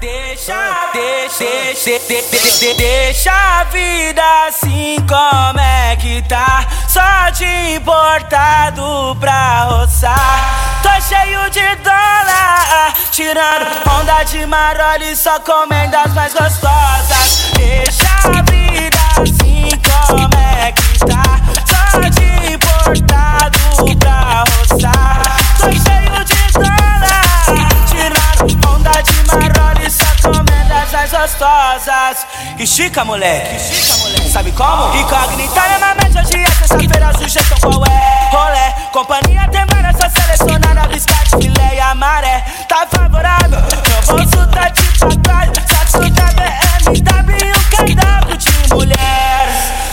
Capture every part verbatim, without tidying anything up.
Deixa, deixa, deixa, deixa, deixa a vida assim como é que tá. Só de importado pra roçar. Tô cheio de dólar, tirando onda de marole, só comendo as mais gostosas. Deixa a vida assim como é que tá. Só de importado pra roçar. Tô cheio de dólar, tirando onda de marole, só comendo as mais gostosas. Estica, moleque, estica, moleque. Sabe como? Incógnita é na mente, hoje é sexta-feira, sugestão qual é? Rolé, companhia tem várias, só selecionar a biscate, filé e a maré. Tá favorável, meu bolso tá de pra trás. Saco da B M W, um cardápio de mulher.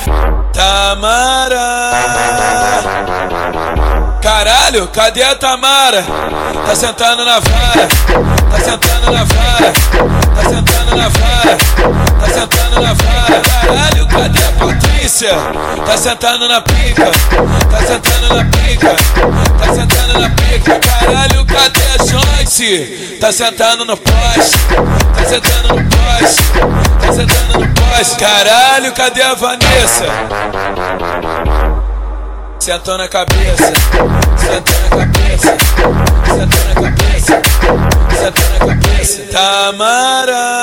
Tamara, caralho, cadê a Tamara? Tá sentando na vara, tá sentando na vara, tá sentando na vara, tá sentando na vara. Caralho, cadê a Patrícia? Tá sentando na pica, tá sentando na pica, tá sentando na pica. Caralho, cadê a Joyce? Tá sentando no poste, tá sentando no poste, tá sentando no poste. Caralho, cadê a Vanessa? Sentou na cabeça, sentou na cabeça, sentou na cabeça, sentou na cabeça. Tamara.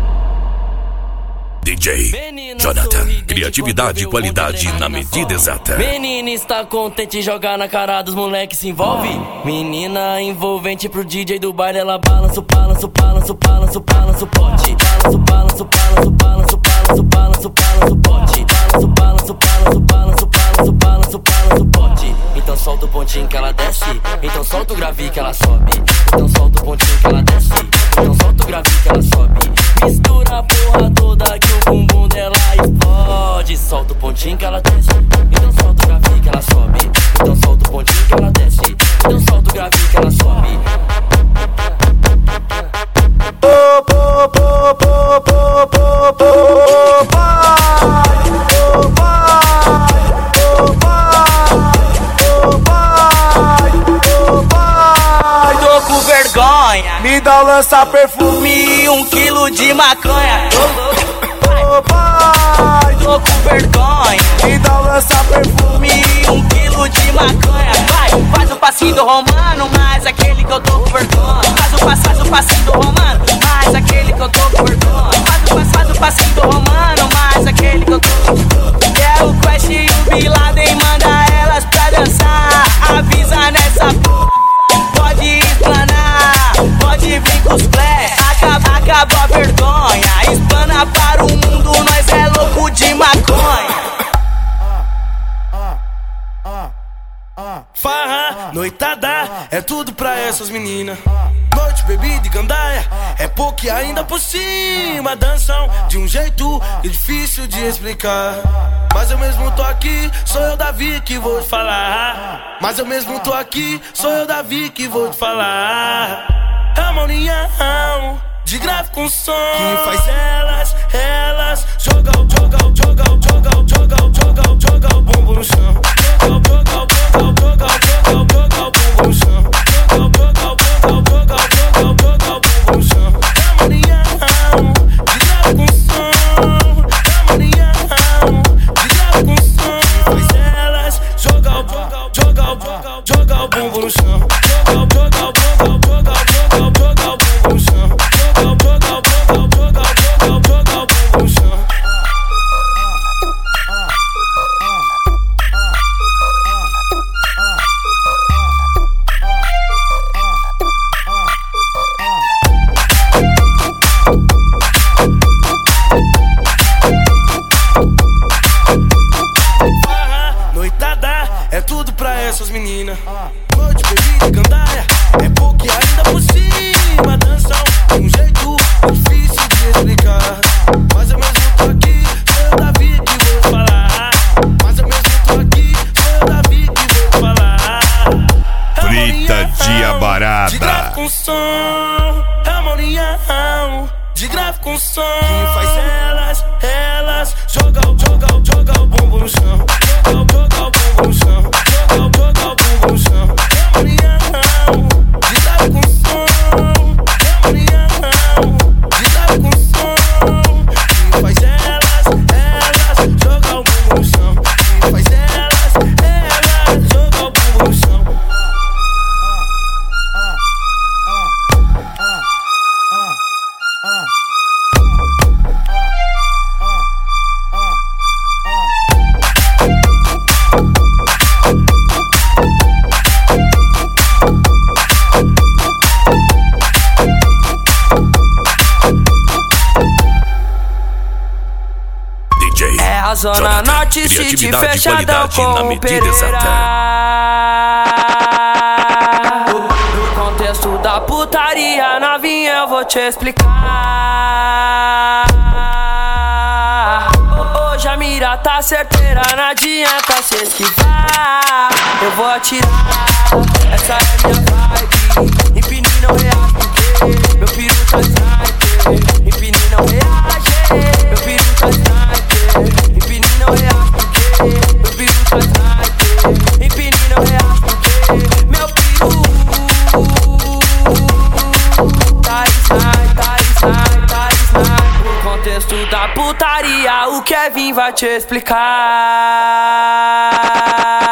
D J Jonathan, criatividade e qualidade na medida exata. Menina está contente, jogar na cara dos moleques, se envolve. Menina envolvente pro D J do baile, ela balança, balança, balança, balança, balança o pote. Balança, balança, balança, balança, balança, balança, balança o pote. Balança, balança, balança, balança, balança, balança, balança o pote. Então solta o pontinho que ela desce, então solta o gravi que ela sobe. Então solta o pontinho que ela desce, então solta o gravi que ela sobe. Mistura a porra toda que o bumbum dela explode. Solta o pontinho que ela desce, então solta o gravi que ela sobe. Então solta o pontinho que ela desce, então solta o gravi que ela sobe. Oh, oh, oh, oh, oh, oh, oh, pai, oh, pai, oh, pai, oh, pai. Tô com vergonha, me dá um lança perfume e um quilo de maconha. Oh, pai, tô com vergonha, me dá um lança perfume e um quilo de maconha. Vai, faz o passinho do romano, mas aquele que eu tô com vergonha. Faz o passo, faz o passinho do romano, mas aquele que eu tô com vergonha. Faz o passo, faz o passinho do romano, mas aquele que eu tô com vergonha. Quer o Quest e o Bin Laden, manda elas pra dançar. Avisa nessa p***, pode explanar, pode vir com os flash. Acaba, acaba a vergonha, explana para o mundo, nós é louco de maconha. Farra, noitada, é tudo pra essas meninas. Noite, bebida e gandaia, é pouco e ainda por cima. Dançam de um jeito difícil de explicar. Mas eu mesmo tô aqui, sou eu Davi que vou te falar. Mas eu mesmo tô aqui, sou eu Davi que vou te falar. É uma união de grave com som que faz elas, elas joga, joga, joga, joga, joga, joga, joga o bumbum no chão. Joga, joga, joga, joga, joga, joga o bumbum no chão. Joga, joga, joga, joga, joga, joga o bumbum no chão. É uma união de grave com som. É uma união de grave com som que faz elas joga, joga, joga, joga, joga o bumbum no chão. Joga, joga, joga, joga, joga, joga o bumbum no chão. Noitada, é tudo pra essas meninas. Noite, bebida e gandaia, é pouco e ainda por cima. Dançam de um jeito difícil de explicar. Mas eu mesmo tô aqui, sou eu Davi que vou falar. Mas eu mesmo tô aqui, sou eu Davi que vou falar. Frita dia barata. De grave com som, é uma união de grave com som que faz elas, elas joga, joga, joga o bumbum no chão. Joga, joga o bumbum no chão. Joga, joga o bumbum no chão. É uma união de grave com som. É uma união Zona Jonathan, Norte, City, criatividade e fechadão qualidade na com o medida exata. Pereira. No, no contexto da putaria, novinha, eu vou te explicar. Hoje a mira tá certeira, não adianta se esquivar. Eu vou atirar, essa é minha vibe. Empine não reage, porque meu piru tá sniper. Empine não reage, meu piru tá sniper. Empine não reage, porque meu piru tá sniper. Empine não reage, porque meu piru tá sniper, tá sniper, tá sniper. No contexto da putaria, o Kevin vai te explicar.